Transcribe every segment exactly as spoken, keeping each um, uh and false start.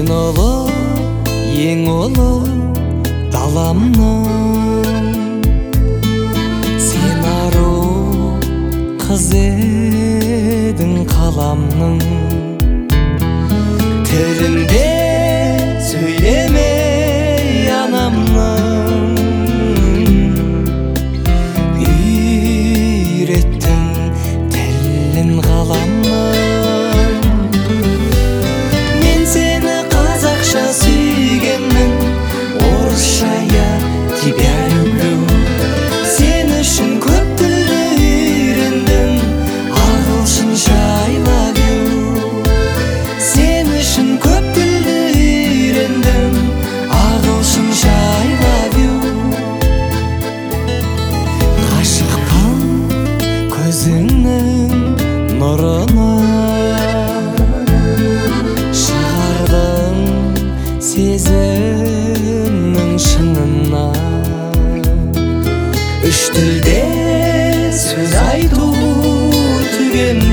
Сен ұлы, ең ұлы даламның, сен ару қыз едің қаламның. Тілімде сөйлемей анамның, үйреттің тілін қаламның. Мен сені қазақша сүйгенмін, орысша я тебя люблю. Сен үшін көп тілді үйрендім, ағылшынша I love you. Сен үшін көп тілді үйрендім, ағылшынша I love you. Ғашықпын көзіңнің нұрына, шығардың сезімнің шыңына. Үш тілде сөз айту түк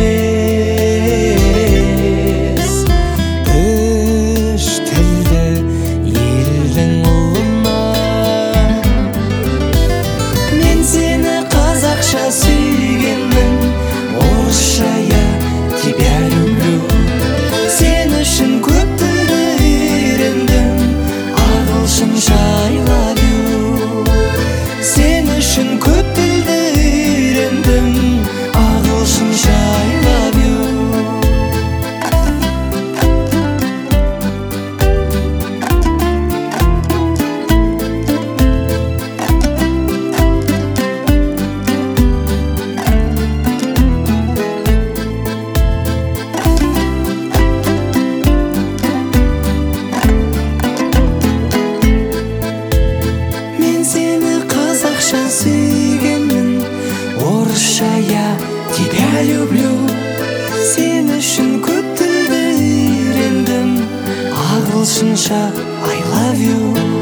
емес, үш тілді елдің ұлына. Мен сені қазақша сүйгенмін, орысша я тебя люблю. Сен үшін көп тілді үйрендім, ағылшынша I love you. Сен үшін көп тілді үйрендім, ағылшынша I love you. Мен сені қазақша сүйгенмін, орысша я тебя люблю. Сен үшін көп тілді үйрендім, ағылшынша I love you.